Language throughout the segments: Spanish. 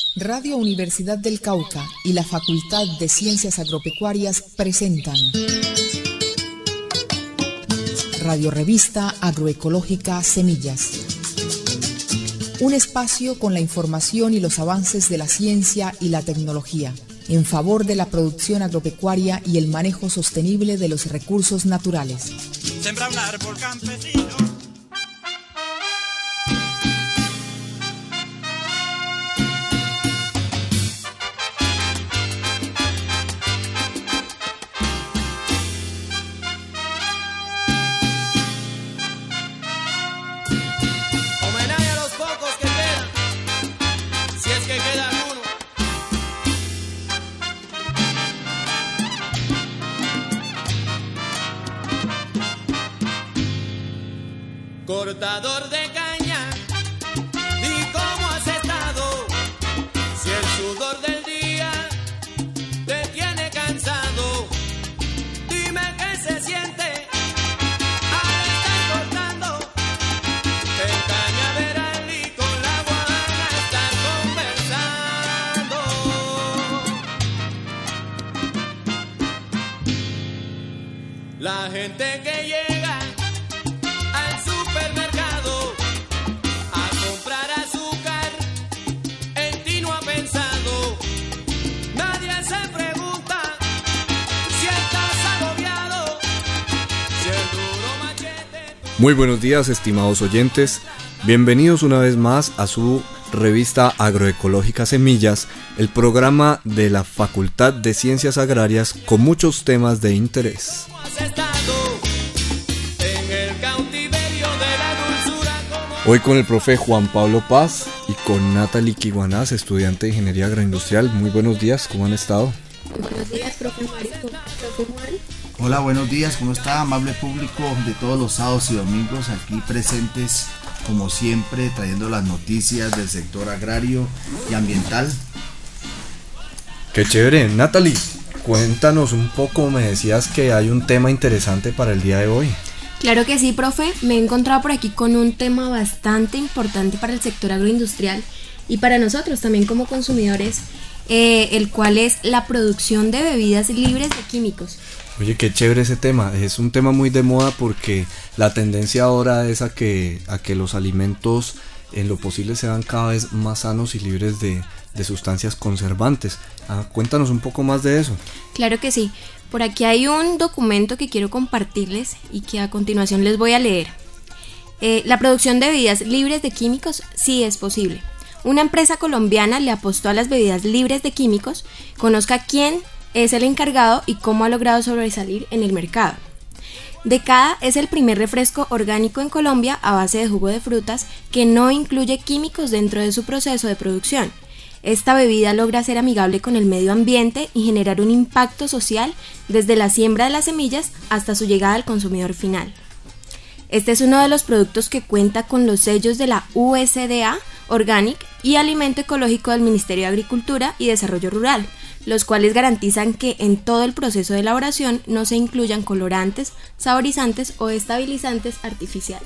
Radio Universidad del Cauca y la Facultad de Ciencias Agropecuarias presentan Radio Revista Agroecológica Semillas. Un espacio con la información y los avances de la ciencia y la tecnología en favor de la producción agropecuaria y el manejo sostenible de los recursos naturales. Sembra un árbol campesino. Cortador de caña, di cómo has estado, si el sudor del día te tiene cansado, dime qué se siente al estar cortando el cañaveral y con la guana estar conversando. La gente que llega al supermercado a comprar azúcar, en ti no ha pensado. Nadie se pregunta si estás agobiado, si el duro machete... Muy buenos días, estimados oyentes. Bienvenidos una vez más a su revista Agroecológica Semillas, el programa de la Facultad de Ciencias Agrarias con muchos temas de interés. Hoy con el profe Juan Pablo Paz y con Natalie Quiguanás, estudiante de Ingeniería Agroindustrial. Muy buenos días, ¿cómo han estado? Buenos días, profe Mario, profe Juan. Hola, buenos días, ¿cómo está? Amable público de todos los sábados y domingos aquí presentes, como siempre, trayendo las noticias del sector agrario y ambiental. Qué chévere. Natalie, cuéntanos un poco, me decías que hay un tema interesante para el día de hoy. Claro que sí, profe. Me he encontrado por aquí con un tema bastante importante para el sector agroindustrial y para nosotros también como consumidores, el cual es la producción de bebidas libres de químicos. Oye, qué chévere ese tema. Es un tema muy de moda porque la tendencia ahora es a que los alimentos en lo posible sean cada vez más sanos y libres de sustancias conservantes. Cuéntanos un poco más de eso. Claro que sí. Por aquí hay un documento que quiero compartirles y que a continuación les voy a leer. La producción de bebidas libres de químicos sí es posible. Una empresa colombiana le apostó a las bebidas libres de químicos. Conozca quién es el encargado y cómo ha logrado sobresalir en el mercado. Decada es el primer refresco orgánico en Colombia a base de jugo de frutas que no incluye químicos dentro de su proceso de producción. Esta bebida logra ser amigable con el medio ambiente y generar un impacto social desde la siembra de las semillas hasta su llegada al consumidor final. Este es uno de los productos que cuenta con los sellos de la USDA, Organic y Alimento Ecológico del Ministerio de Agricultura y Desarrollo Rural, los cuales garantizan que en todo el proceso de elaboración no se incluyan colorantes, saborizantes o estabilizantes artificiales.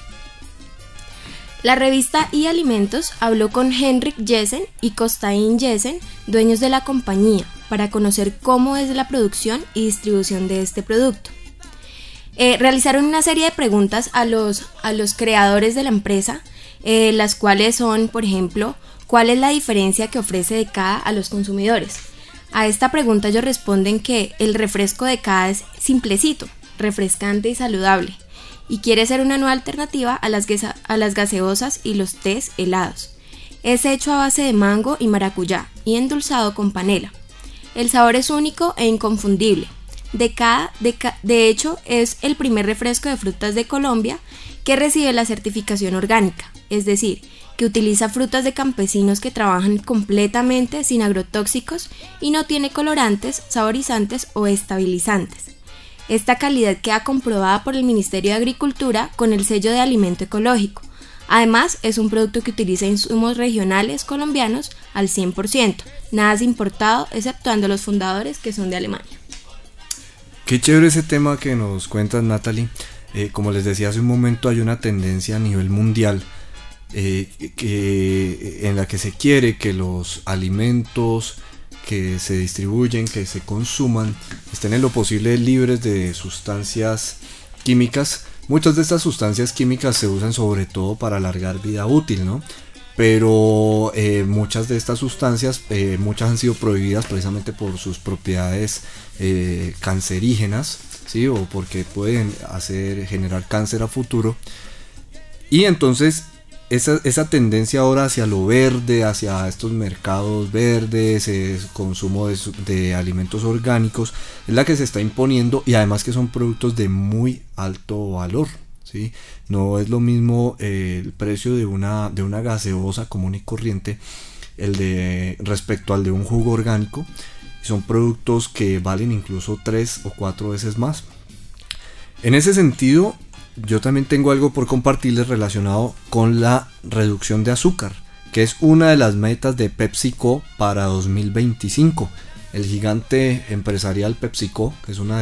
La revista Alimentos habló con Henrik Jessen y Costain Jessen, dueños de la compañía, para conocer cómo es la producción y distribución de este producto. Realizaron una serie de preguntas a los creadores de la empresa, las cuales son, por ejemplo, ¿cuál es la diferencia que ofrece Decada a los consumidores? A esta pregunta ellos responden que el refresco Decada es simplecito, refrescante y saludable, y quiere ser una nueva alternativa a las gaseosas y los tés helados. Es hecho a base de mango y maracuyá y endulzado con panela. El sabor es único e inconfundible. Decada, de hecho, es el primer refresco de frutas de Colombia que recibe la certificación orgánica, es decir, que utiliza frutas de campesinos que trabajan completamente sin agrotóxicos y no tiene colorantes, saborizantes o estabilizantes. Esta calidad queda comprobada por el Ministerio de Agricultura con el sello de Alimento Ecológico. Además, es un producto que utiliza insumos regionales colombianos al 100%, nada es importado exceptuando los fundadores que son de Alemania. Qué chévere ese tema que nos cuentas, Natalie. Como les decía hace un momento, hay una tendencia a nivel mundial en la que se quiere que los alimentos que se distribuyen, que se consuman, estén en lo posible libres de sustancias químicas. Muchas de estas sustancias químicas se usan sobre todo para alargar vida útil, ¿no? Pero muchas de estas sustancias, muchas han sido prohibidas precisamente por sus propiedades cancerígenas, ¿sí? O porque pueden generar cáncer a futuro. Y entonces esa tendencia ahora hacia lo verde, hacia estos mercados verdes, consumo de alimentos orgánicos, es la que se está imponiendo, y además que son productos de muy alto valor, ¿sí? No es lo mismo el precio de una gaseosa común y corriente respecto al de un jugo orgánico. Son productos que valen incluso 3 o 4 veces más. En ese sentido, yo también tengo algo por compartirles relacionado con la reducción de azúcar, que es una de las metas de PepsiCo para 2025. El gigante empresarial PepsiCo, que es una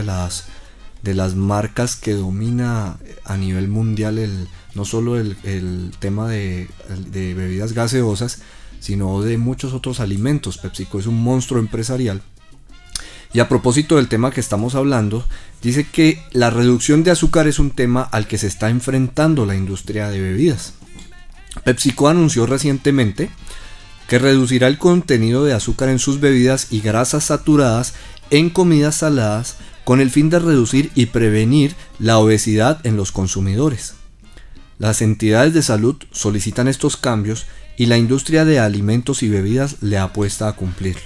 de las marcas que domina a nivel mundial no solo el tema de bebidas gaseosas, sino de muchos otros alimentos. PepsiCo es un monstruo empresarial. Y a propósito del tema que estamos hablando, dice que la reducción de azúcar es un tema al que se está enfrentando la industria de bebidas. PepsiCo anunció recientemente que reducirá el contenido de azúcar en sus bebidas y grasas saturadas en comidas saladas con el fin de reducir y prevenir la obesidad en los consumidores. Las entidades de salud solicitan estos cambios y la industria de alimentos y bebidas le apuesta a cumplirlo.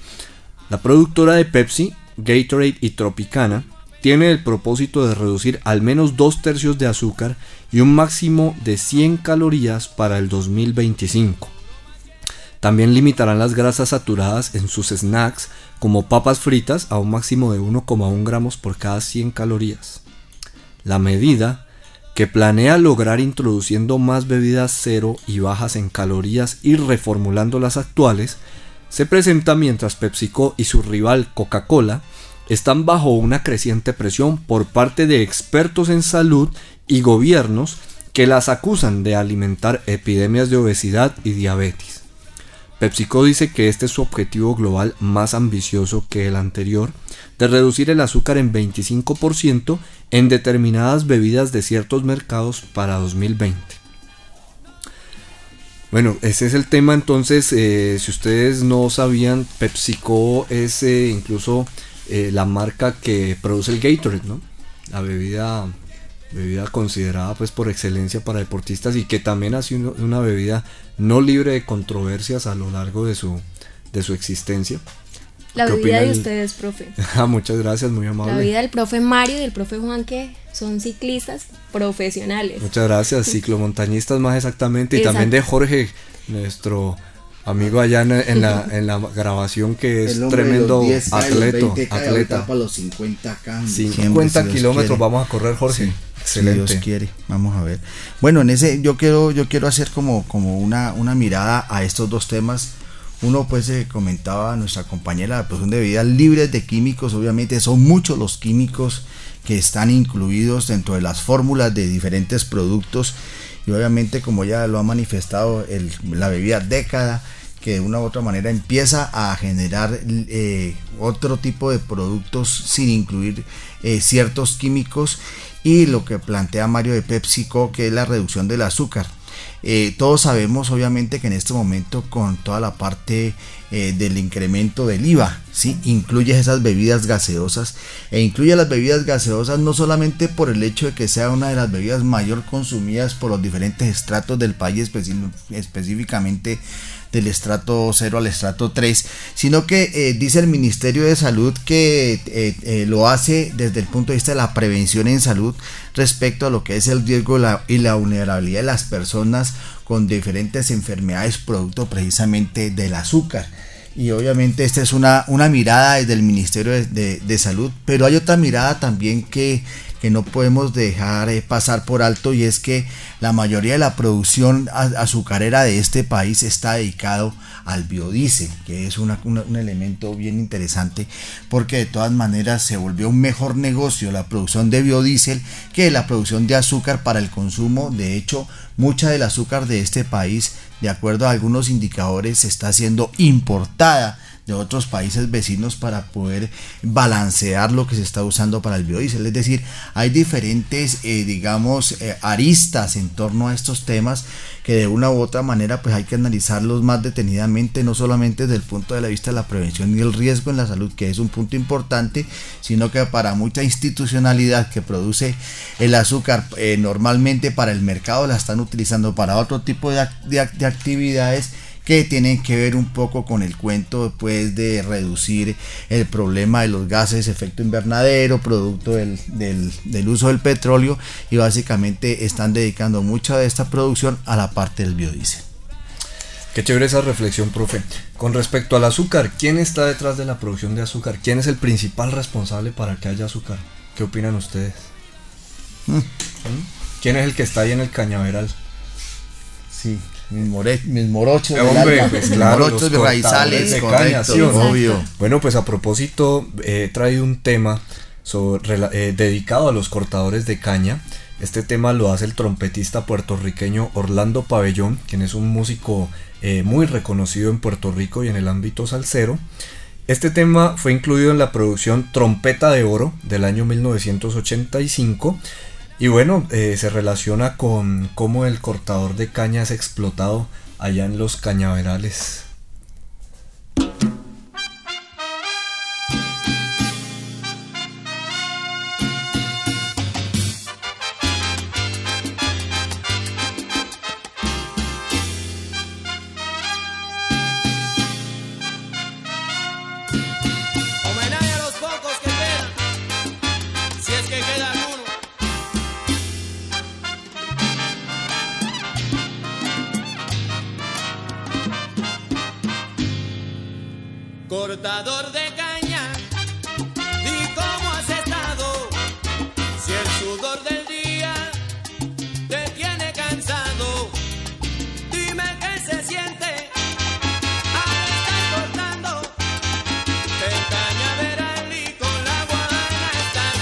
La productora de Pepsi, Gatorade y Tropicana tiene el propósito de reducir al menos 2/3 de azúcar y un máximo de 100 calorías para el 2025. También limitarán las grasas saturadas en sus snacks como papas fritas a un máximo de 1,1 gramos por cada 100 calorías. La medida, que planea lograr introduciendo más bebidas cero y bajas en calorías y reformulando las actuales, se presenta mientras PepsiCo y su rival Coca-Cola están bajo una creciente presión por parte de expertos en salud y gobiernos que las acusan de alimentar epidemias de obesidad y diabetes. PepsiCo dice que este es su objetivo global más ambicioso que el anterior, de reducir el azúcar en 25% en determinadas bebidas de ciertos mercados para 2020. Bueno, ese es el tema. Entonces, si ustedes no sabían, PepsiCo es incluso la marca que produce el Gatorade, ¿no? La bebida considerada pues por excelencia para deportistas, y que también ha sido una bebida no libre de controversias a lo largo de su existencia. La bebida de ustedes, profe. Muchas gracias, muy amable. La bebida del profe Mario y del profe Juan, que son ciclistas profesionales. Muchas gracias, ciclomontañistas más exactamente. Y también de Jorge, nuestro amigo allá en la grabación, que es tremendo atleta. Para los 50K. 50 kilómetros vamos a correr, Jorge. Sí. Excelente. Si Dios quiere, vamos a ver. Bueno, en ese yo quiero hacer como una mirada a estos dos temas. Uno, pues comentaba nuestra compañera, la producción de bebidas libres de químicos. Obviamente son muchos los químicos que están incluidos dentro de las fórmulas de diferentes productos, y obviamente, como ya lo ha manifestado la bebida Década, que de una u otra manera empieza a generar otro tipo de productos sin incluir ciertos químicos, y lo que plantea Mario de PepsiCo, que es la reducción del azúcar. Todos sabemos obviamente que en este momento, con toda la parte del incremento del IVA, ¿sí? Incluye esas bebidas gaseosas, e incluye las bebidas gaseosas no solamente por el hecho de que sea una de las bebidas mayor consumidas por los diferentes estratos del país, específicamente del estrato 0 al estrato 3, sino que dice el Ministerio de Salud que lo hace desde el punto de vista de la prevención en salud respecto a lo que es el riesgo y la vulnerabilidad de las personas con diferentes enfermedades producto precisamente del azúcar. Y obviamente esta es una mirada desde el Ministerio de Salud, pero hay otra mirada también que que no podemos dejar pasar por alto, y es que la mayoría de la producción azucarera de este país está dedicado al biodiesel, que es un elemento bien interesante, porque de todas maneras se volvió un mejor negocio la producción de biodiesel que la producción de azúcar para el consumo. De hecho, mucha del azúcar de este país, de acuerdo a algunos indicadores, está siendo importada de otros países vecinos para poder balancear lo que se está usando para el biodiesel. Es decir, hay diferentes aristas en torno a estos temas que de una u otra manera pues hay que analizarlos más detenidamente, no solamente desde el punto de vista de la prevención y el riesgo en la salud, que es un punto importante, sino que para mucha institucionalidad que produce el azúcar normalmente para el mercado la están utilizando para otro tipo de actividades que tienen que ver un poco con el cuento pues de reducir el problema de los gases de efecto invernadero producto del uso del petróleo, y básicamente están dedicando mucha de esta producción a la parte del biodiesel. Qué chévere esa reflexión, profe. Con respecto al azúcar, ¿quién está detrás de la producción de azúcar? ¿Quién es el principal responsable para que haya azúcar? ¿Qué opinan ustedes? ¿Quién es el que está ahí en el cañaveral? Sí, mis morochos del hombre, alma, pues claro, morochos de raizales, de correcto, caña, ¿sí, obvio. Bueno, pues a propósito, he traído un tema dedicado a los cortadores de caña. Este tema lo hace el trompetista puertorriqueño Orlando Pabellón, quien es un músico muy reconocido en Puerto Rico y en el ámbito salsero. Este tema fue incluido en la producción Trompeta de Oro del año 1985. Y bueno, se relaciona con cómo el cortador de caña es explotado allá en los cañaverales. Homenaje a los pocos que quedan, si es que queda alguno. Cortador de caña, di cómo has estado, si el sudor del día te tiene cansado, dime qué se siente al estar cortando el cañaveral y con la guana estar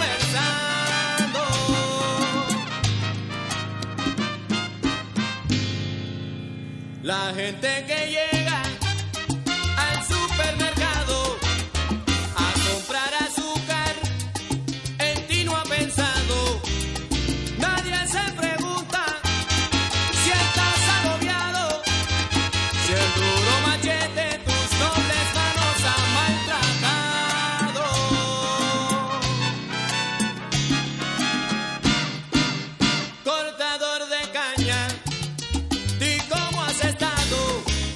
conversando. La gente que llega al supermercado a comprar azúcar, en ti no ha pensado. Nadie se pregunta si estás agobiado, si el duro machete tus nobles manos ha maltratado. Cortador de caña, di cómo has estado,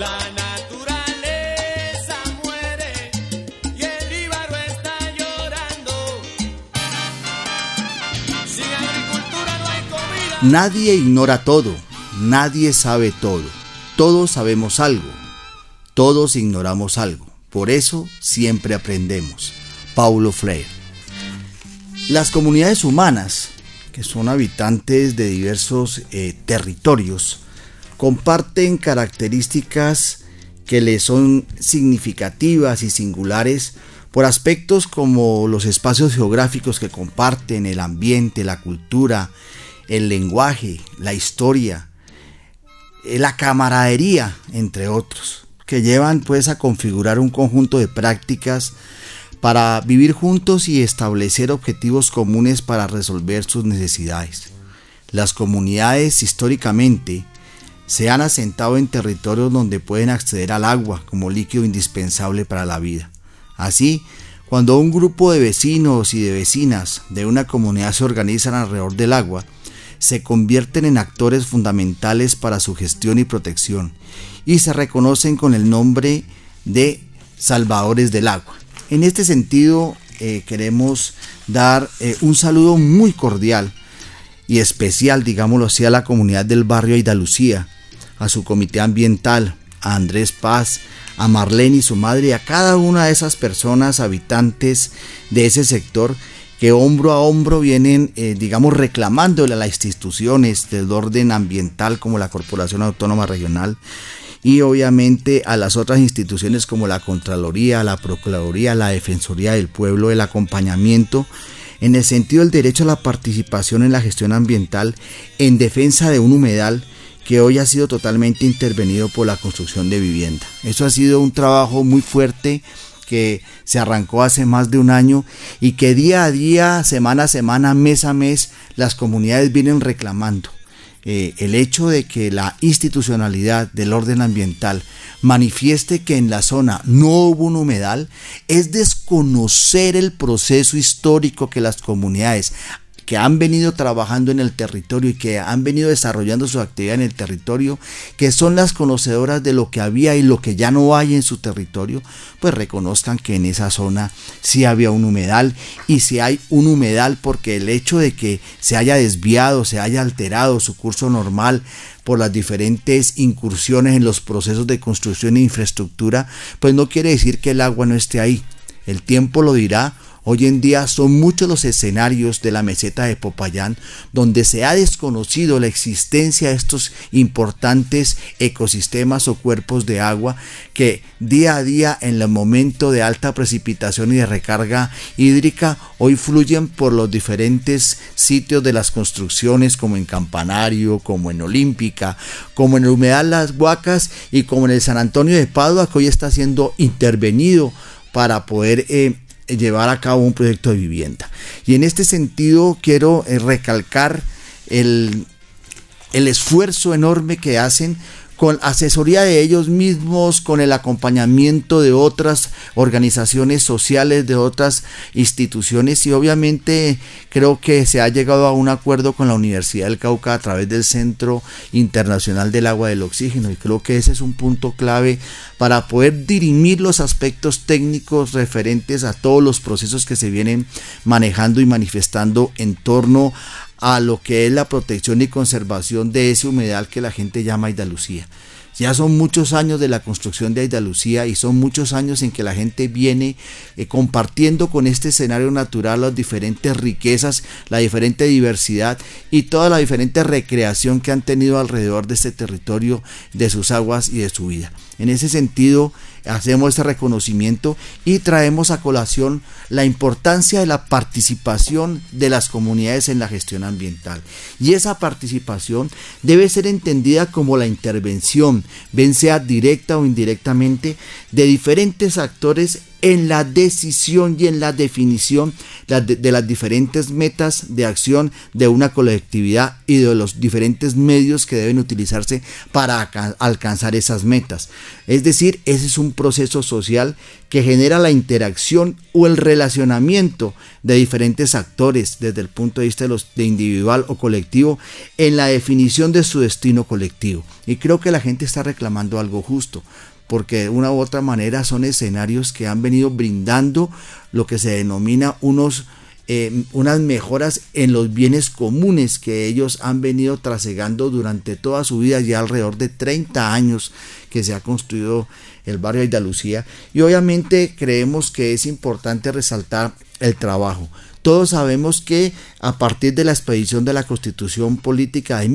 La naturaleza muere y el Líbaro está llorando. Sin agricultura no hay comida. Nadie ignora todo, nadie sabe todo. Todos sabemos algo, todos ignoramos algo. Por eso siempre aprendemos. Paulo Freire. Las comunidades humanas, que son habitantes de diversos territorios, comparten características que les son significativas y singulares por aspectos como los espacios geográficos que comparten, el ambiente, la cultura, el lenguaje, la historia, la camaradería, entre otros, que llevan pues a configurar un conjunto de prácticas para vivir juntos y establecer objetivos comunes para resolver sus necesidades. Las comunidades históricamente se han asentado en territorios donde pueden acceder al agua como líquido indispensable para la vida. Así, cuando un grupo de vecinos y de vecinas de una comunidad se organizan alrededor del agua, se convierten en actores fundamentales para su gestión y protección y se reconocen con el nombre de salvadores del agua. En este sentido, queremos dar un saludo muy cordial y especial, digámoslo así, a la comunidad del barrio Aida Lucía, a su comité ambiental, a Andrés Paz, a Marlene y su madre, y a cada una de esas personas habitantes de ese sector que hombro a hombro vienen, reclamándole a las instituciones del orden ambiental como la Corporación Autónoma Regional y obviamente a las otras instituciones como la Contraloría, la Procuraduría, la Defensoría del Pueblo, el acompañamiento en el sentido del derecho a la participación en la gestión ambiental en defensa de un humedal que hoy ha sido totalmente intervenido por la construcción de vivienda. Eso ha sido un trabajo muy fuerte que se arrancó hace más de un año y que día a día, semana a semana, mes a mes, las comunidades vienen reclamando. El hecho de que la institucionalidad del orden ambiental manifieste que en la zona no hubo un humedal es desconocer el proceso histórico que las comunidades que han venido trabajando en el territorio y que han venido desarrollando su actividad en el territorio, que son las conocedoras de lo que había y lo que ya no hay en su territorio, pues reconozcan que en esa zona sí había un humedal, y si hay un humedal porque el hecho de que se haya desviado, se haya alterado su curso normal por las diferentes incursiones en los procesos de construcción e infraestructura, pues no quiere decir que el agua no esté ahí. El tiempo lo dirá. Hoy en día son muchos los escenarios de la meseta de Popayán donde se ha desconocido la existencia de estos importantes ecosistemas o cuerpos de agua que día a día en el momento de alta precipitación y de recarga hídrica hoy fluyen por los diferentes sitios de las construcciones, como en Campanario, como en Olímpica, como en el humedal Las Huacas y como en el San Antonio de Padua, que hoy está siendo intervenido para poder llevar a cabo un proyecto de vivienda. Y en este sentido quiero recalcar el esfuerzo enorme que hacen con asesoría de ellos mismos, con el acompañamiento de otras organizaciones sociales, de otras instituciones, y obviamente creo que se ha llegado a un acuerdo con la Universidad del Cauca a través del Centro Internacional del Agua y del Oxígeno, y creo que ese es un punto clave para poder dirimir los aspectos técnicos referentes a todos los procesos que se vienen manejando y manifestando en torno a lo que es la protección y conservación de ese humedal que la gente llama Aida Lucía. Ya son muchos años de la construcción de Aida Lucía y son muchos años en que la gente viene compartiendo con este escenario natural las diferentes riquezas, la diferente diversidad y toda la diferente recreación que han tenido alrededor de este territorio, de sus aguas y de su vida. En ese sentido, hacemos este reconocimiento y traemos a colación la importancia de la participación de las comunidades en la gestión ambiental. Y esa participación debe ser entendida como la intervención, bien sea directa o indirectamente, de diferentes actores en la decisión y en la definición de las diferentes metas de acción de una colectividad y de los diferentes medios que deben utilizarse para alcanzar esas metas. Es decir, ese es un proceso social que genera la interacción o el relacionamiento de diferentes actores desde el punto de vista de individual o colectivo en la definición de su destino colectivo. Y creo que la gente está reclamando algo justo, porque de una u otra manera son escenarios que han venido brindando lo que se denomina unas mejoras en los bienes comunes que ellos han venido trasegando durante toda su vida, ya alrededor de 30 años que se ha construido el barrio Aida Lucía, y obviamente creemos que es importante resaltar el trabajo. Todos sabemos que a partir de la expedición de la Constitución Política de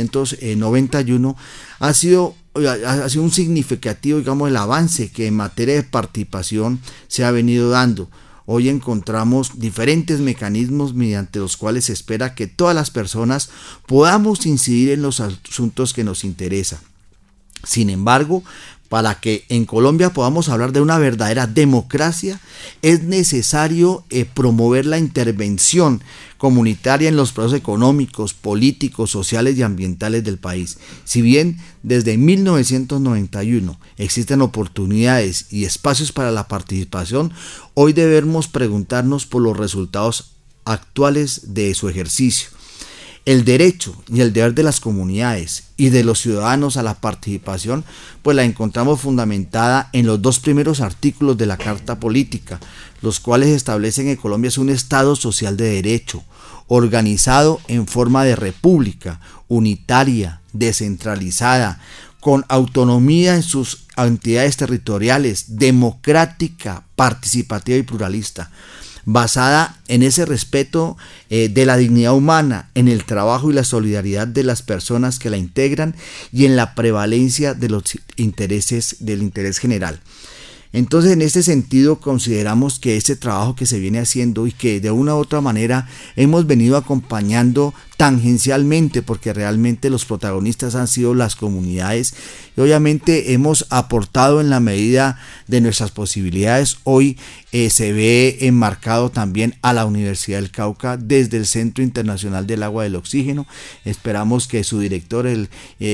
1991 ha sido un significativo, digamos, el avance que en materia de participación se ha venido dando. Hoy encontramos diferentes mecanismos mediante los cuales se espera que todas las personas podamos incidir en los asuntos que nos interesan. Sin embargo, para que en Colombia podamos hablar de una verdadera democracia, es necesario promover la intervención comunitaria en los procesos económicos, políticos, sociales y ambientales del país. Si bien desde 1991 existen oportunidades y espacios para la participación, hoy debemos preguntarnos por los resultados actuales de su ejercicio. El derecho y el deber de las comunidades y de los ciudadanos a la participación, pues la encontramos fundamentada en los 2 primeros artículos de la Carta Política, los cuales establecen que Colombia es un Estado social de derecho, organizado en forma de república, unitaria, descentralizada, con autonomía en sus entidades territoriales, democrática, participativa y pluralista, basada en ese respeto de la dignidad humana, en el trabajo y la solidaridad de las personas que la integran y en la prevalencia de los intereses del interés general. Entonces, en este sentido, consideramos que este trabajo que se viene haciendo y que de una u otra manera hemos venido acompañando tangencialmente, porque realmente los protagonistas han sido las comunidades y obviamente hemos aportado en la medida de nuestras posibilidades. Hoy se ve enmarcado también a la Universidad del Cauca desde el Centro Internacional del Agua y del Oxígeno. Esperamos que su director, el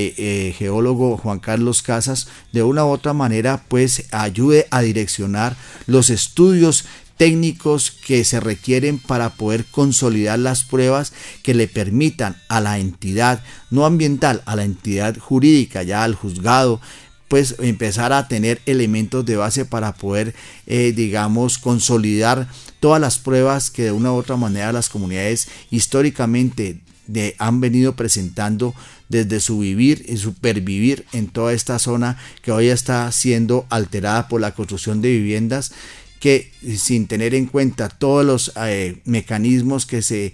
geólogo Juan Carlos Casas, de una u otra manera pues ayude a direccionar los estudios técnicos que se requieren para poder consolidar las pruebas que le permitan a la entidad no ambiental, a la entidad jurídica, ya al juzgado, pues empezar a tener elementos de base para poder digamos consolidar todas las pruebas que de una u otra manera las comunidades históricamente han venido presentando desde su vivir y su pervivir en toda esta zona que hoy está siendo alterada por la construcción de viviendas que, sin tener en cuenta todos los mecanismos que se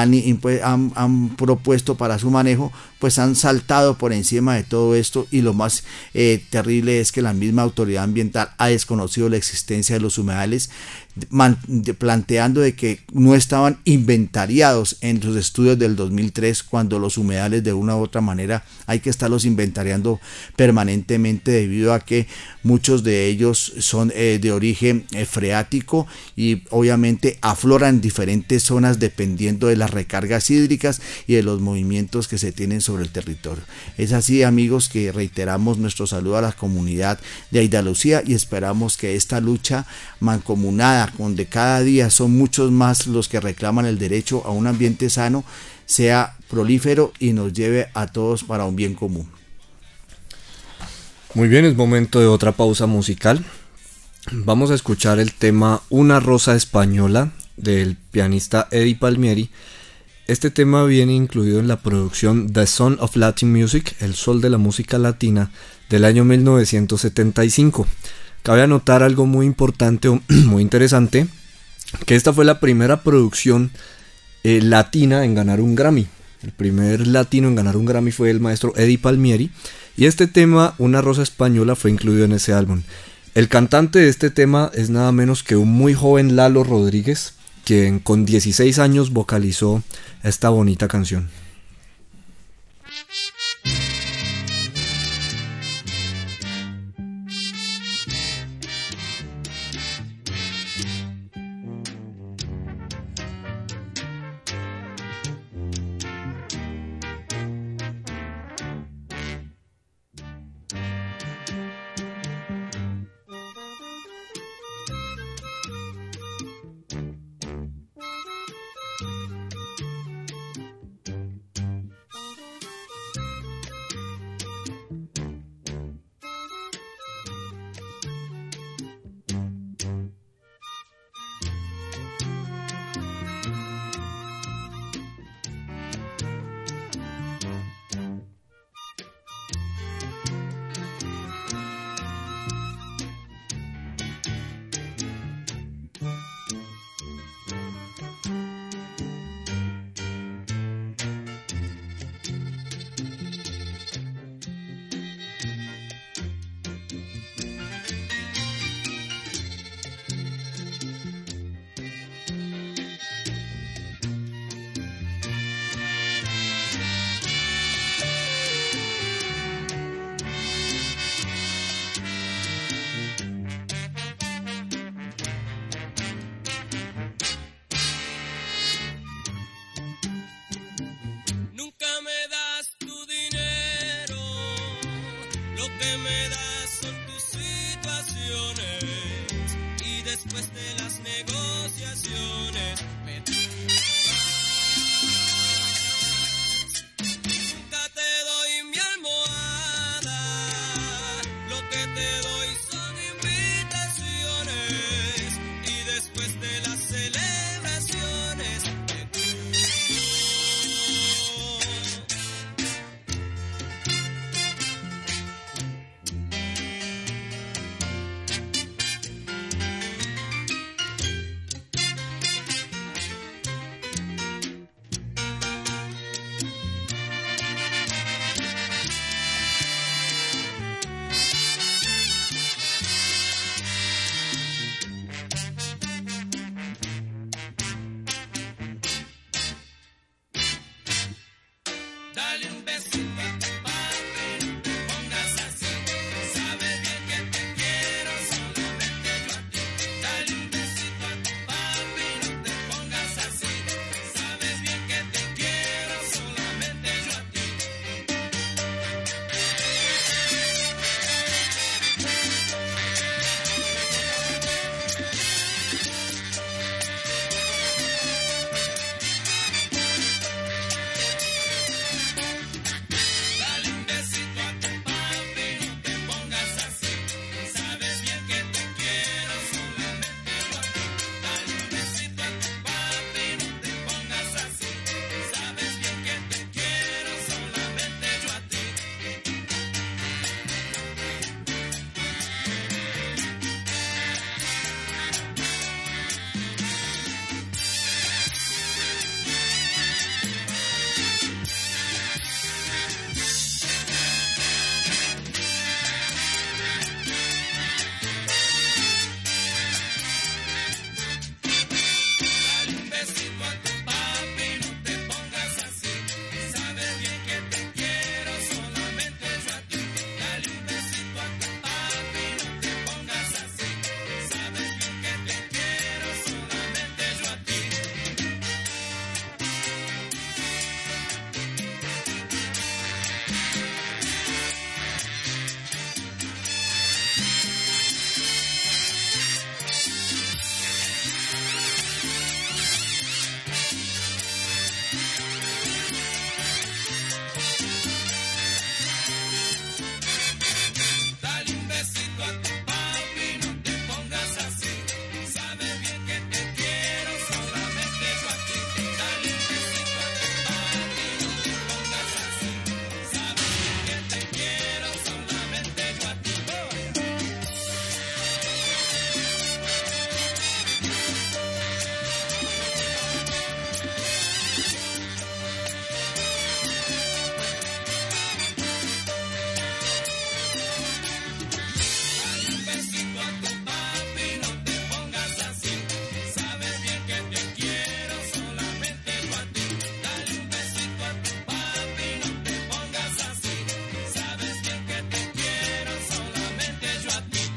han propuesto para su manejo, pues han saltado por encima de todo esto, y lo más terrible es que la misma autoridad ambiental ha desconocido la existencia de los humedales, planteando de que no estaban inventariados en sus estudios del 2003, cuando los humedales de una u otra manera hay que estarlos inventariando permanentemente, debido a que muchos de ellos son de origen freático y obviamente afloran en diferentes zonas dependiendo de las recargas hídricas y de los movimientos que se tienen sobre el territorio. Es así, amigos, que reiteramos nuestro saludo a la comunidad de Aida Lucía y esperamos que esta lucha mancomunada, donde cada día son muchos más los que reclaman el derecho a un ambiente sano, sea prolífero y nos lleve a todos para un bien común. Muy bien, es momento de otra pausa musical. Vamos a escuchar el tema Una Rosa Española del pianista Eddie Palmieri. Este tema viene incluido en la producción The Son of Latin Music, El Sol de la Música Latina, del año 1975. Cabe anotar algo muy importante o muy interesante, que esta fue la primera producción latina en ganar un Grammy. El primer latino en ganar un Grammy fue el maestro Eddie Palmieri, y este tema, Una Rosa Española, fue incluido en ese álbum. El cantante de este tema es nada menos que un muy joven Lalo Rodríguez, quien con 16 años vocalizó esta bonita canción. Dale un besito a tu papi, no te pongas así. Sabes bien que te quiero, solamente yo a ti. Dale un besito a tu papi, no te pongas así. Sabes bien que te quiero, solamente yo a ti. Dale un besito a tu papi, no te pongas así. Sabes bien que te quiero, solamente yo a ti. Dale un besito a tu papi, no te pongas así. Sabes bien que te quiero, solamente yo a ti. Dale un besito a tu papi, no te pongas así. Sabes bien que te quiero, solamente yo a ti. Dale un besito a tu papi, no te pongas así. Sabes bien que te quiero, solamente yo a ti. Dale un besito a tu papi, no te pongas así. Sabes bien que te quiero, solamente yo a ti. Dale un besito a tu papi, no te pongas así. Sabes bien que te quiero, solamente yo a ti. Dale un besito a tu papi, no te pongas así. Sabes bien que te quiero, solamente yo a ti. Dale un besito a tu papi, no te pongas así. Sabes bien que te quiero, solamente yo a ti.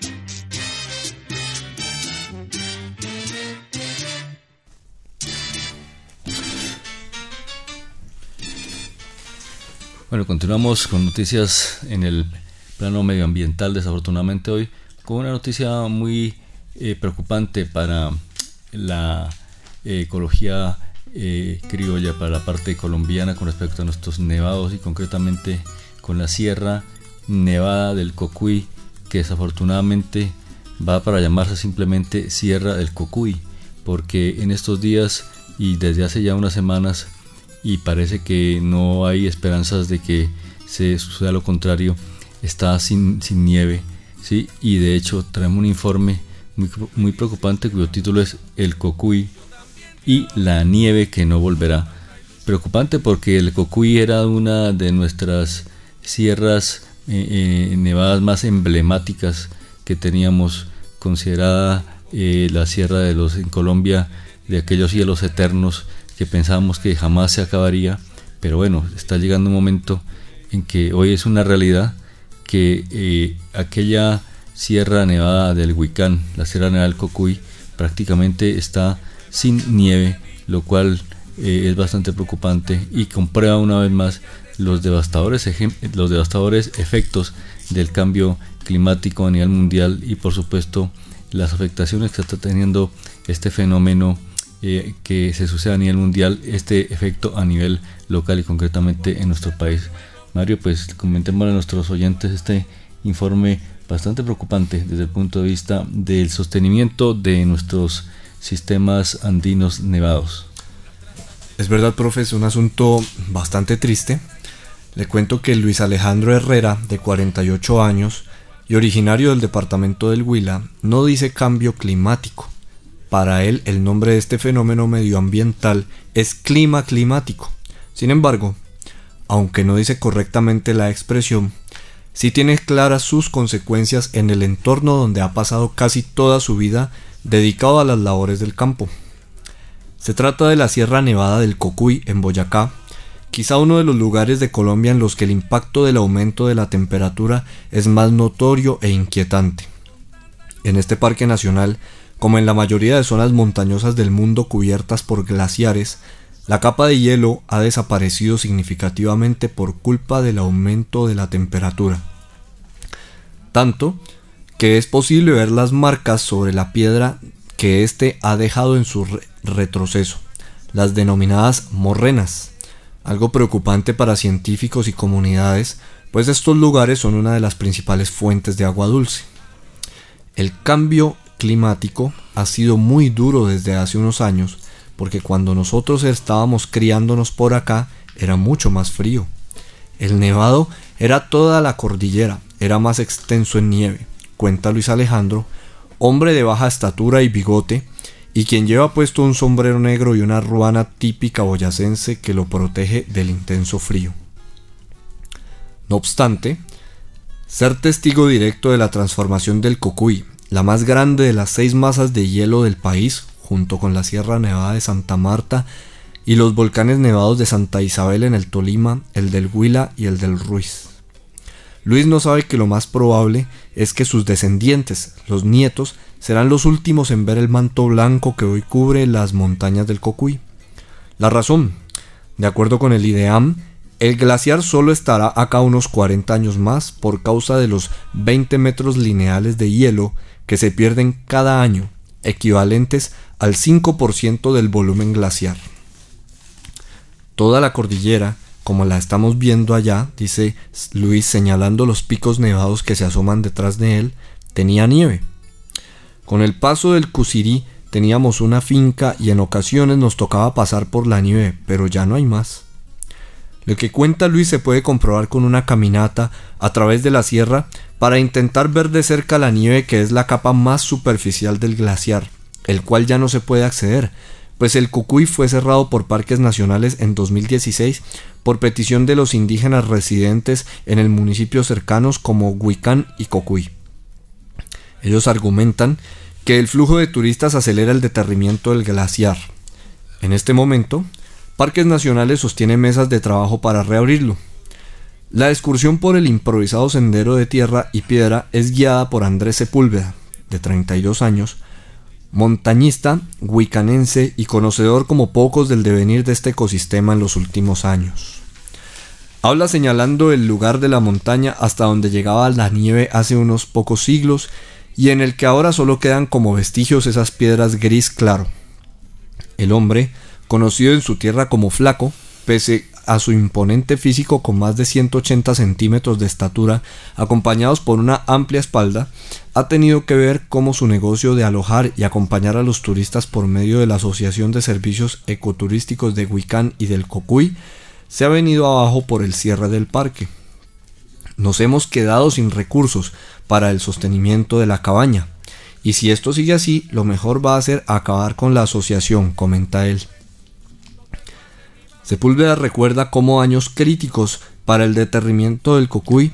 Bueno, continuamos con noticias en el plano medioambiental, desafortunadamente hoy, con una noticia muy preocupante para la ecología criolla, para la parte colombiana con respecto a nuestros nevados y concretamente con la Sierra Nevada del Cocuy, que desafortunadamente va para llamarse simplemente Sierra del Cocuy, porque en estos días y desde hace ya unas semanas, y parece que no hay esperanzas de que se suceda lo contrario, está sin nieve, ¿sí? Y de hecho traemos un informe muy preocupante cuyo título es El Cocuy y la nieve que no volverá. Preocupante porque el Cocuy era una de nuestras sierras nevadas más emblemáticas que teníamos, considerada la sierra de los en Colombia, de aquellos cielos eternos que pensábamos que jamás se acabaría, pero bueno, está llegando un momento en que hoy es una realidad que aquella Sierra Nevada del Huicán, la Sierra Nevada del Cocuy, prácticamente está sin nieve, lo cual es bastante preocupante y comprueba una vez más los devastadores efectos del cambio climático a nivel mundial y por supuesto las afectaciones que está teniendo este fenómeno que se sucede a nivel mundial, este efecto a nivel local y concretamente en nuestro país. Mario, pues comentemos a nuestros oyentes este informe bastante preocupante desde el punto de vista del sostenimiento de nuestros sistemas andinos nevados. Es verdad, profe, es un asunto bastante triste. Le cuento que Luis Alejandro Herrera, de 48 años y originario del departamento del Huila, no dice cambio climático. Para él, el nombre de este fenómeno medioambiental es clima climático. Sin embargo, aunque no dice correctamente la expresión, sí tiene claras sus consecuencias en el entorno donde ha pasado casi toda su vida dedicado a las labores del campo. Se trata de la Sierra Nevada del Cocuy en Boyacá, quizá uno de los lugares de Colombia en los que el impacto del aumento de la temperatura es más notorio e inquietante. En este parque nacional, como en la mayoría de zonas montañosas del mundo cubiertas por glaciares, la capa de hielo ha desaparecido significativamente por culpa del aumento de la temperatura. Tanto que es posible ver las marcas sobre la piedra que éste ha dejado en su retroceso, las denominadas morrenas, algo preocupante para científicos y comunidades, pues estos lugares son una de las principales fuentes de agua dulce. El cambio climático ha sido muy duro desde hace unos años, porque cuando nosotros estábamos criándonos por acá era mucho más frío. El nevado era toda la cordillera, era más extenso en nieve, cuenta Luis Alejandro, hombre de baja estatura y bigote, y quien lleva puesto un sombrero negro y una ruana típica boyacense que lo protege del intenso frío. No obstante, ser testigo directo de la transformación del Cocuy, la más grande de las 6 masas de hielo del país, junto con la Sierra Nevada de Santa Marta y los volcanes nevados de Santa Isabel en el Tolima, el del Huila y el del Ruiz. Luis no sabe que lo más probable es que sus descendientes, los nietos, serán los últimos en ver el manto blanco que hoy cubre las montañas del Cocuy. La razón, de acuerdo con el IDEAM, el glaciar solo estará acá unos 40 años más por causa de los 20 metros lineales de hielo que se pierden cada año, equivalentes al 5% del volumen glaciar. Toda la cordillera, como la estamos viendo allá, dice Luis señalando los picos nevados que se asoman detrás de él, tenía nieve. Con el paso del Cusirí teníamos una finca y en ocasiones nos tocaba pasar por la nieve, pero ya no hay más. Lo que cuenta Luis se puede comprobar con una caminata a través de la sierra para intentar ver de cerca la nieve, que es la capa más superficial del glaciar, el cual ya no se puede acceder, pues el Cocuy fue cerrado por parques nacionales en 2016 por petición de los indígenas residentes en el municipio cercanos como Huicán y Cocuy. Ellos argumentan que el flujo de turistas acelera el deterrimiento del glaciar. En este momento, Parques Nacionales sostiene mesas de trabajo para reabrirlo. La excursión por el improvisado sendero de tierra y piedra es guiada por Andrés Sepúlveda, de 32 años, montañista, huicanense y conocedor como pocos del devenir de este ecosistema en los últimos años. Habla señalando el lugar de la montaña hasta donde llegaba la nieve hace unos pocos siglos y en el que ahora solo quedan como vestigios esas piedras gris claro. El hombre, conocido en su tierra como Flaco, pese a su imponente físico con más de 180 centímetros de estatura, acompañados por una amplia espalda, ha tenido que ver cómo su negocio de alojar y acompañar a los turistas por medio de la Asociación de Servicios Ecoturísticos de Huicán y del Cocuy se ha venido abajo por el cierre del parque. Nos hemos quedado sin recursos para el sostenimiento de la cabaña, y si esto sigue así, lo mejor va a ser acabar con la asociación, comenta él. Sepúlveda recuerda cómo años críticos para el derretimiento del Cocuy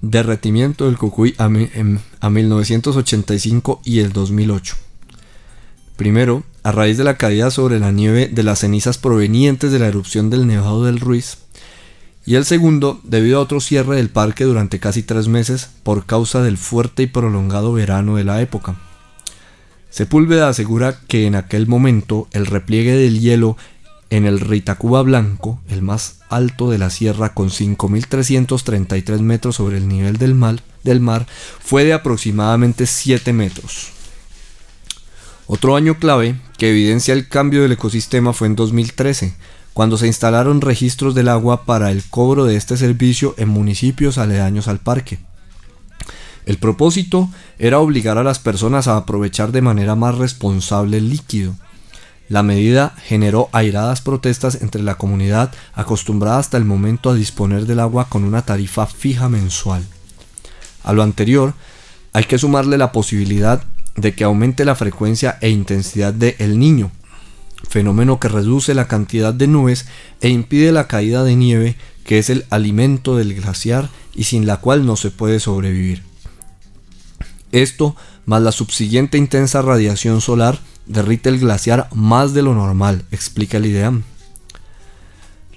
a 1985 y el 2008. Primero, a raíz de la caída sobre la nieve de las cenizas provenientes de la erupción del Nevado del Ruiz, y el segundo, debido a otro cierre del parque durante casi 3 meses por causa del fuerte y prolongado verano de la época. Sepúlveda asegura que en aquel momento el repliegue del hielo en el Ritacuba Blanco, el más alto de la sierra con 5.333 metros sobre el nivel del mar, fue de aproximadamente 7 metros. Otro año clave que evidencia el cambio del ecosistema fue en 2013, cuando se instalaron registros del agua para el cobro de este servicio en municipios aledaños al parque. El propósito era obligar a las personas a aprovechar de manera más responsable el líquido. La medida generó airadas protestas entre la comunidad, acostumbrada hasta el momento a disponer del agua con una tarifa fija mensual. A lo anterior, hay que sumarle la posibilidad de que aumente la frecuencia e intensidad de El Niño, fenómeno que reduce la cantidad de nubes e impide la caída de nieve, que es el alimento del glaciar y sin la cual no se puede sobrevivir. Esto, más la subsiguiente intensa radiación solar, derrite el glaciar más de lo normal, explica el IDEAM.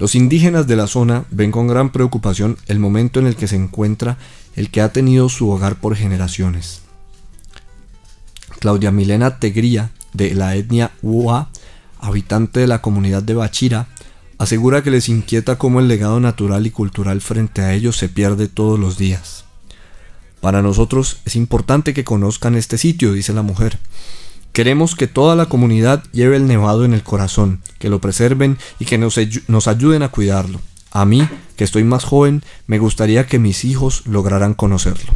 Los indígenas de la zona ven con gran preocupación el momento en el que se encuentra el que ha tenido su hogar por generaciones. Claudia Milena Tegría, de la etnia Uá, habitante de la comunidad de Bachira, asegura que les inquieta cómo el legado natural y cultural frente a ellos se pierde todos los días. Para nosotros es importante que conozcan este sitio, dice la mujer. Queremos que toda la comunidad lleve el nevado en el corazón, que lo preserven y que nos ayuden a cuidarlo. A mí, que estoy más joven, me gustaría que mis hijos lograran conocerlo.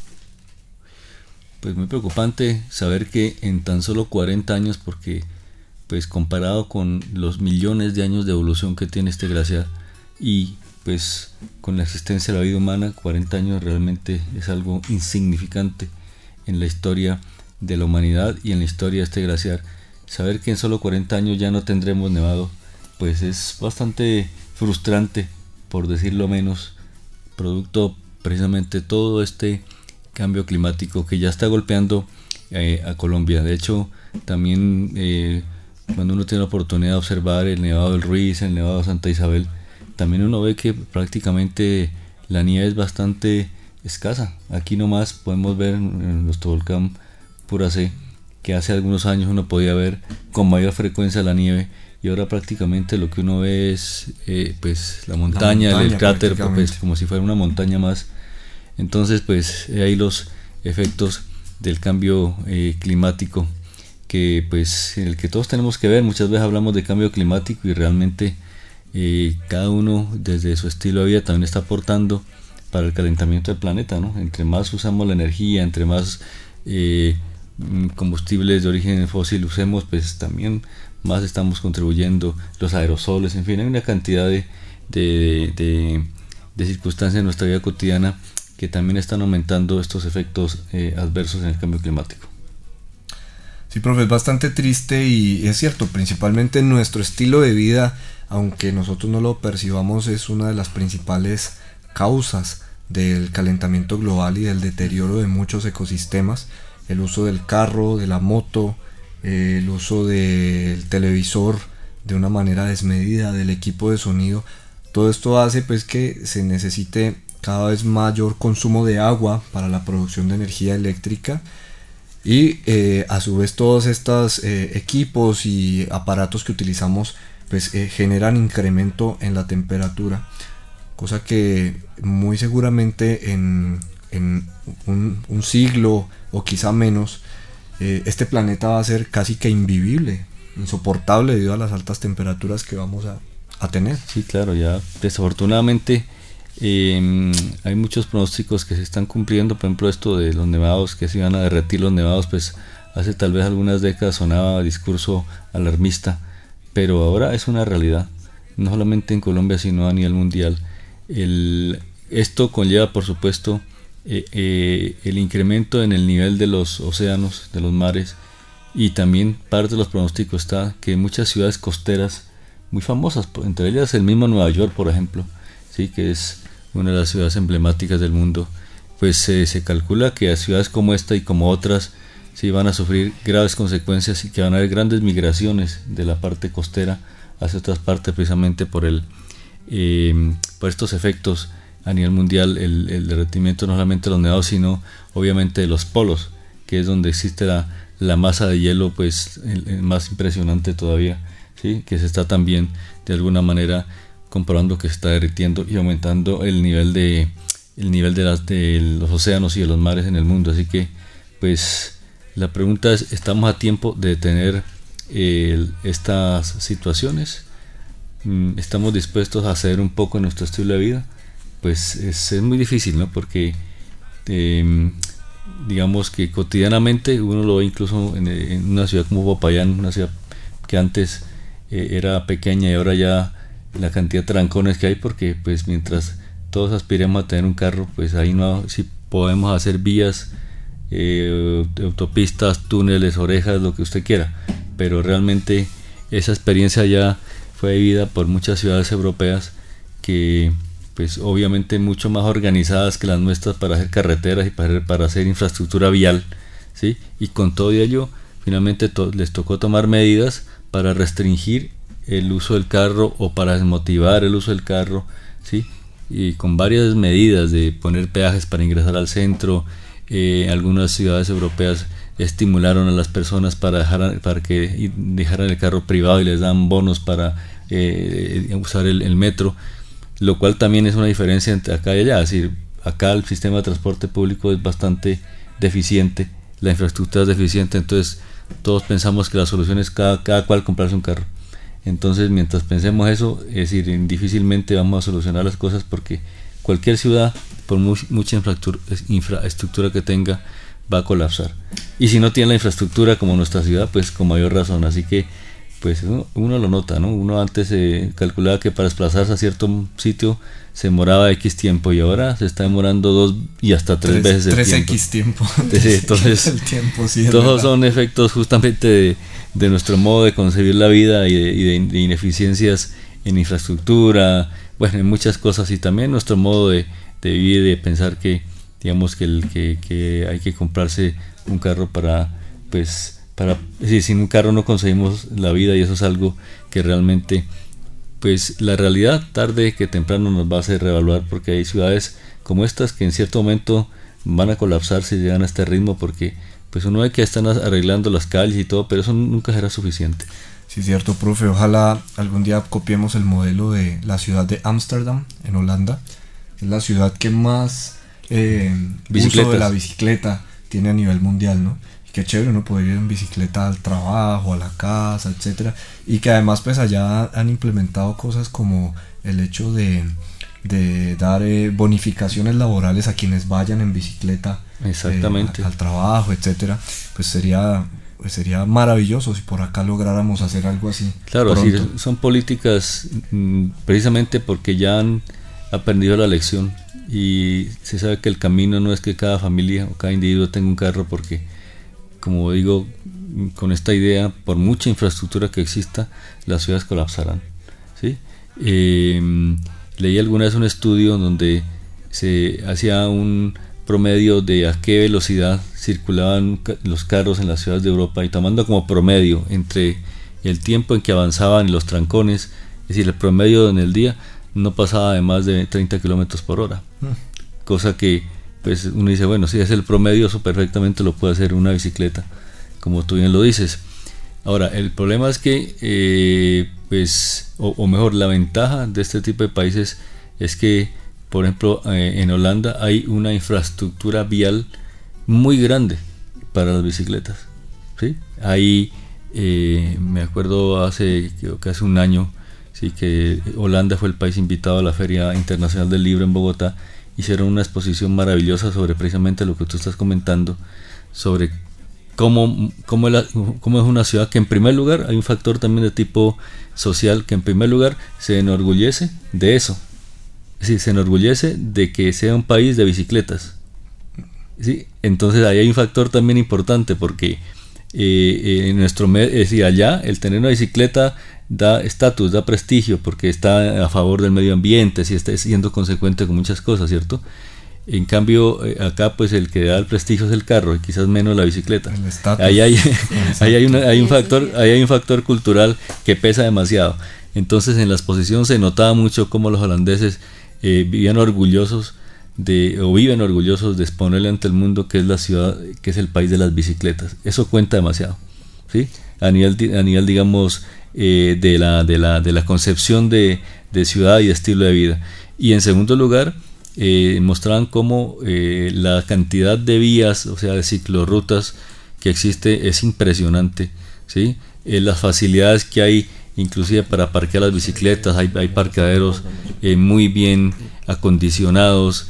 Pues muy preocupante saber que en tan solo 40 años, porque pues comparado con los millones de años de evolución que tiene este glaciar y pues con la existencia de la vida humana, 40 años realmente es algo insignificante en la historia de la humanidad y en la historia de este glaciar. Saber que en solo 40 años ya no tendremos nevado, pues es bastante frustrante, por decirlo menos, producto precisamente todo este cambio climático que ya está golpeando a Colombia. De hecho, también cuando uno tiene la oportunidad de observar el Nevado del Ruiz, el Nevado de Santa Isabel, también uno ve que prácticamente la nieve es bastante escasa. Aquí nomás podemos ver en los Tobolcán Pura C que hace algunos años uno podía ver con mayor frecuencia la nieve, y ahora prácticamente lo que uno ve es pues la montaña, el cráter, pues, como si fuera una montaña más. Entonces pues ahí los efectos del cambio climático que pues en el que todos tenemos que ver. Muchas veces hablamos de cambio climático y realmente cada uno desde su estilo de vida también está aportando para el calentamiento del planeta, ¿no? Entre más usamos la energía, entre más combustibles de origen fósil usemos, pues también más estamos contribuyendo, los aerosoles, en fin, hay una cantidad de circunstancias en nuestra vida cotidiana que también están aumentando estos efectos adversos en el cambio climático. Sí, profe, es bastante triste y es cierto, principalmente nuestro estilo de vida, aunque nosotros no lo percibamos, es una de las principales causas del calentamiento global y del deterioro de muchos ecosistemas. El uso del carro, de la moto, el uso del televisor de una manera desmedida, del equipo de sonido, todo esto hace pues que se necesite cada vez mayor consumo de agua para la producción de energía eléctrica, y a su vez todos estos equipos y aparatos que utilizamos pues generan incremento en la temperatura, cosa que muy seguramente en un siglo o quizá menos este planeta va a ser casi que invivible, insoportable debido a las altas temperaturas que vamos a tener. Sí, claro, ya desafortunadamente hay muchos pronósticos que se están cumpliendo. Por ejemplo, esto de los nevados, que se iban a derretir los nevados, pues hace tal vez algunas décadas sonaba discurso alarmista, pero ahora es una realidad, no solamente en Colombia sino a nivel mundial. Esto conlleva por supuesto el incremento en el nivel de los océanos, de los mares, y también parte de los pronósticos está que muchas ciudades costeras muy famosas, entre ellas el mismo Nueva York, por ejemplo, sí, que es una de las ciudades emblemáticas del mundo, pues se calcula que a ciudades como esta y como otras sí van a sufrir graves consecuencias y que van a haber grandes migraciones de la parte costera hacia otras partes, precisamente por estos efectos a nivel mundial, el derretimiento no solamente de los nevados sino obviamente de los polos, que es donde existe la masa de hielo pues el más impresionante todavía, ¿sí? Que se está también de alguna manera comprobando que se está derritiendo y aumentando el nivel de los océanos y de los mares en el mundo. Así que pues la pregunta es, ¿estamos a tiempo de detener estas situaciones? ¿Estamos dispuestos a ceder un poco en nuestro estilo de vida? Pues es muy difícil, ¿no? Porque digamos que cotidianamente uno lo ve incluso en una ciudad como Popayán, una ciudad que antes era pequeña y ahora ya la cantidad de trancones que hay, porque pues mientras todos aspiremos a tener un carro, pues ahí no, si podemos hacer vías, autopistas, túneles, orejas, lo que usted quiera, pero realmente esa experiencia ya fue vivida por muchas ciudades europeas que pues obviamente mucho más organizadas que las nuestras para hacer carreteras y para hacer infraestructura vial, ¿sí? Y con todo ello finalmente les tocó tomar medidas para restringir el uso del carro o para desmotivar el uso del carro, ¿sí? Y con varias medidas de poner peajes para ingresar al centro. Algunas ciudades europeas estimularon a las personas para que dejaran el carro privado y les dan bonos para usar el metro, lo cual también es una diferencia entre acá y allá. Es decir, acá el sistema de transporte público es bastante deficiente, la infraestructura es deficiente, entonces todos pensamos que la solución es cada cual comprarse un carro. Entonces, mientras pensemos eso, es decir, difícilmente vamos a solucionar las cosas, porque cualquier ciudad, por mucha infraestructura que tenga, va a colapsar. Y si no tiene la infraestructura como nuestra ciudad, pues con mayor razón. Así que pues uno lo nota, ¿no? Uno antes calculaba que para desplazarse a cierto sitio se demoraba X tiempo, y ahora se está demorando 2 y hasta 3 veces el tiempo. 3X tiempo. Entonces, el tiempo, sí, todos son efectos justamente de nuestro modo de concebir la vida y de ineficiencias en infraestructura, bueno, en muchas cosas, y también nuestro modo de vivir, de pensar que, digamos, que hay que comprarse un carro para sin un carro no conseguimos la vida, y eso es algo que realmente, pues la realidad tarde que temprano nos va a hacer reevaluar, porque hay ciudades como estas que en cierto momento van a colapsar si llegan a este ritmo, porque pues uno ve que están arreglando las calles y todo, pero eso nunca será suficiente. Sí, cierto, profe. Ojalá algún día copiemos el modelo de la ciudad de Ámsterdam, en Holanda. Es la ciudad que más uso de la bicicleta tiene a nivel mundial, ¿no? Y qué chévere uno poder ir en bicicleta al trabajo, a la casa, etcétera. Y que además pues allá han implementado cosas como el hecho de dar bonificaciones laborales a quienes vayan en bicicleta. Exactamente. Al trabajo, etcétera. Pues sería maravilloso si por acá lográramos hacer algo así. Claro, sí, son políticas precisamente porque ya han aprendido la lección, y se sabe que el camino no es que cada familia o cada individuo tenga un carro, porque, como digo, con esta idea, por mucha infraestructura que exista, las ciudades colapsarán, ¿sí? Leí alguna vez un estudio donde se hacía un promedio de a qué velocidad circulaban los carros en las ciudades de Europa, y tomando como promedio entre el tiempo en que avanzaban y los trancones, es decir, el promedio en el día no pasaba de más de 30 kilómetros por hora, cosa que pues uno dice, bueno, si es el promedio, eso perfectamente lo puede hacer una bicicleta, como tú bien lo dices. Ahora, el problema es que o mejor, la ventaja de este tipo de países es que, por ejemplo, en Holanda hay una infraestructura vial muy grande para las bicicletas, ¿sí? Ahí me acuerdo creo que hace un año, sí, que Holanda fue el país invitado a la Feria Internacional del Libro en Bogotá. Hicieron una exposición maravillosa sobre precisamente lo que tú estás comentando, sobre cómo es una ciudad que, en primer lugar, hay un factor también de tipo social, que en primer lugar se enorgullece de eso. Es decir, se enorgullece de que sea un país de bicicletas, ¿sí? Entonces ahí hay un factor también importante, porque en nuestro medio, es decir, allá el tener una bicicleta da estatus, da prestigio, porque está a favor del medio ambiente, si está siendo consecuente con muchas cosas, ¿cierto? En cambio, acá pues el que da el prestigio es el carro, y quizás menos la bicicleta. Ahí hay un factor cultural que pesa demasiado. Entonces, en la exposición se notaba mucho cómo los holandeses viven orgullosos de exponerle ante el mundo que es la ciudad, que es el país de las bicicletas. Eso cuenta demasiado, ¿sí? A nivel digamos, de la concepción de ciudad y de estilo de vida. Y en segundo lugar, mostraban cómo la cantidad de vías, o sea, de ciclorrutas que existe es impresionante, ¿sí? Las facilidades que hay, inclusive para parquear las bicicletas, hay parqueaderos muy bien acondicionados,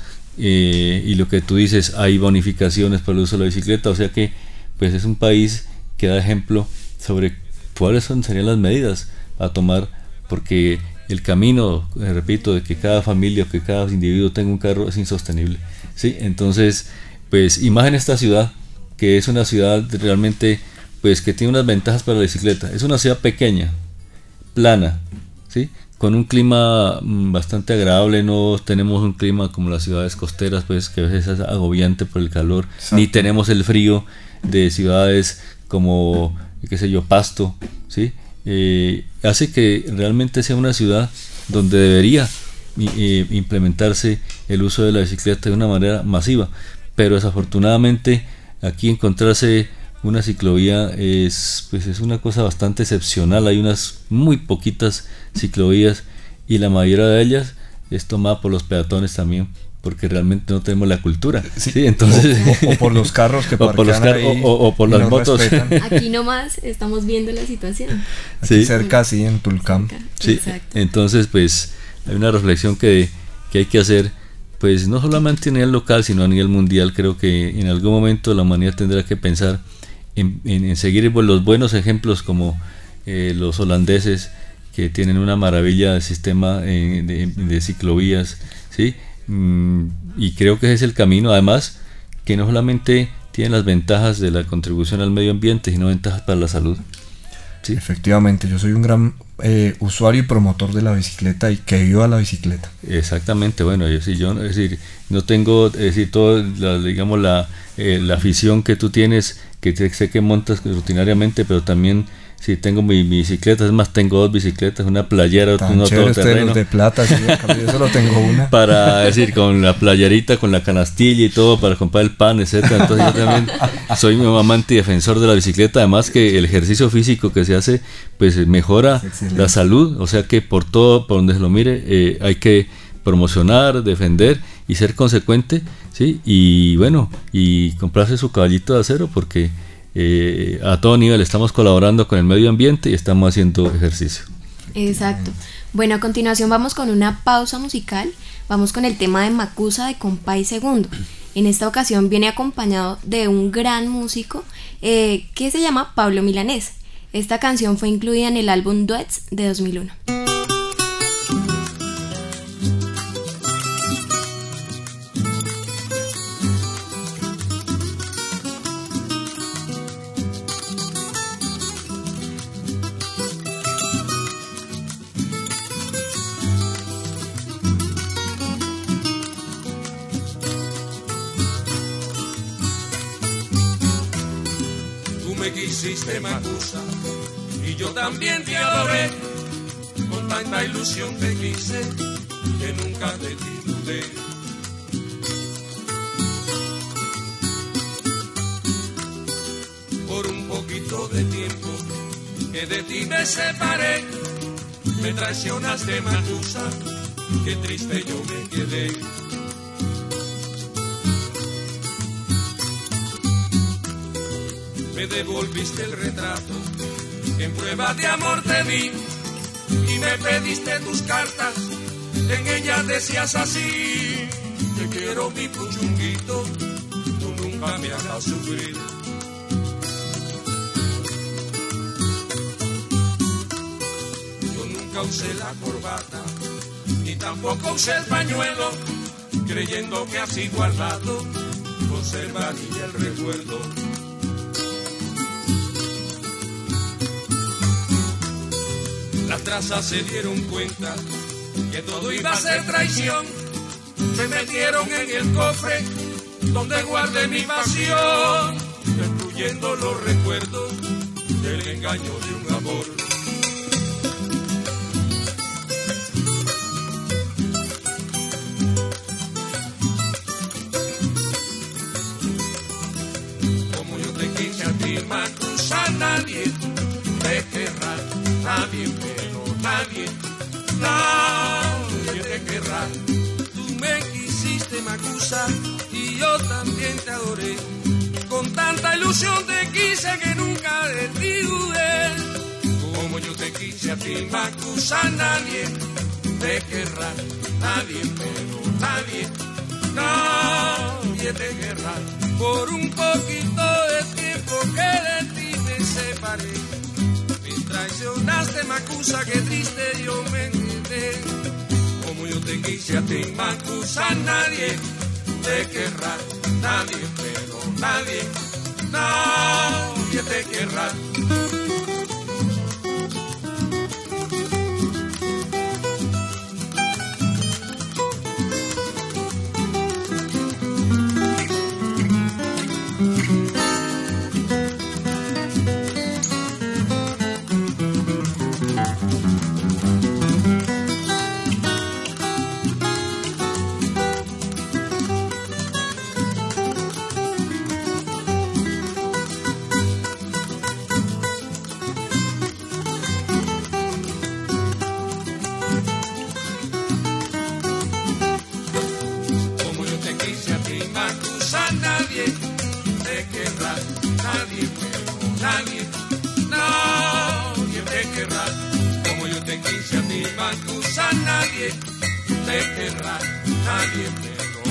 y lo que tú dices, hay bonificaciones por el uso de la bicicleta, o sea que pues es un país que da ejemplo sobre cuáles serían las medidas a tomar, porque el camino, repito, de que cada familia o que cada individuo tenga un carro es insostenible, ¿sí? Entonces, pues, y más en esta ciudad, que es una ciudad realmente, pues, que tiene unas ventajas para la bicicleta. Es una ciudad pequeña, plana, ¿sí? Con un clima bastante agradable. No tenemos un clima como las ciudades costeras, pues, que a veces es agobiante por el calor. Exacto. Ni tenemos el frío de ciudades como, qué sé yo, Pasto, ¿sí? hace que realmente sea una ciudad donde debería implementarse el uso de la bicicleta de una manera masiva, pero desafortunadamente aquí encontrarse una ciclovía es una cosa bastante excepcional. Hay unas muy poquitas ciclovías y la mayoría de ellas es tomada por los peatones también, porque realmente no tenemos la cultura. Sí, entonces o por los carros que parquean ahí o por las motos. Aquí nomás estamos viendo la situación. Aquí cerca, sí, en Tulcán. Sí, exacto. Entonces pues hay una reflexión que hay que hacer, pues no solamente a nivel local, sino a nivel mundial. Creo que en algún momento la humanidad tendrá que pensar en seguir los buenos ejemplos como los holandeses, que tienen una maravilla de sistema de ciclovías, ¿sí? Y creo que ese es el camino, además que no solamente tiene las ventajas de la contribución al medio ambiente, sino ventajas para la salud. ¿Sí? Efectivamente, yo soy un gran usuario y promotor de la bicicleta y que vivo a la bicicleta. Exactamente, bueno, no tengo, todo, digamos, la afición que tú tienes, que sé que montas rutinariamente, pero también sí tengo mi bicicleta. Es más, tengo 2 bicicletas, una playera, una todoterreno de plata, sí, yo solo tengo una para decir, con la playerita, con la canastilla y todo para comprar el pan, etcétera. Entonces yo también soy un amante y defensor de la bicicleta, además que el ejercicio físico que se hace pues mejora la salud, o sea que por donde se lo mire hay que promocionar, defender y ser consecuente, ¿sí? Y bueno, y comprarse su caballito de acero, porque a todo nivel estamos colaborando con el medio ambiente y estamos haciendo ejercicio. Exacto. Bueno, a continuación vamos con una pausa musical. Vamos con el tema de Macusa de Compay Segundo. En esta ocasión viene acompañado de un gran músico que se llama Pablo Milanés. Esta canción fue incluida en el álbum Duets de 2001. Quisiste Macusa y yo también te adoré, con tanta ilusión te quise que nunca te dudé. Por un poquito de tiempo que de ti me separé, me traicionaste Macusa, qué triste yo me quedé. Me devolviste el retrato que en prueba de amor te di y me pediste tus cartas, en ellas decías así: te quiero mi puchunguito, tú nunca me hagas sufrir. Yo nunca usé la corbata, ni tampoco usé el pañuelo, creyendo que así guardado conservaría el recuerdo. Las trazas se dieron cuenta que todo iba a ser traición. Se metieron en el cofre donde guardé mi pasión, destruyendo los recuerdos del engaño de un amor. Como yo te quise a ti, Macusa, nadie te querrá, nadie te querrá. Tú me quisiste, Macusa, y yo también te adoré. Con tanta ilusión te quise que nunca de ti dudé. Como yo te quise a ti, Macusa, nadie te querrá, nadie te querrá. Por un poquito de tiempo que de ti me separé, traicionaste, Macusa, qué triste yo me quedé. Como yo te quise a ti, Macusa, nadie te querrá, nadie te querrá. nadie te querrá, nadie te lo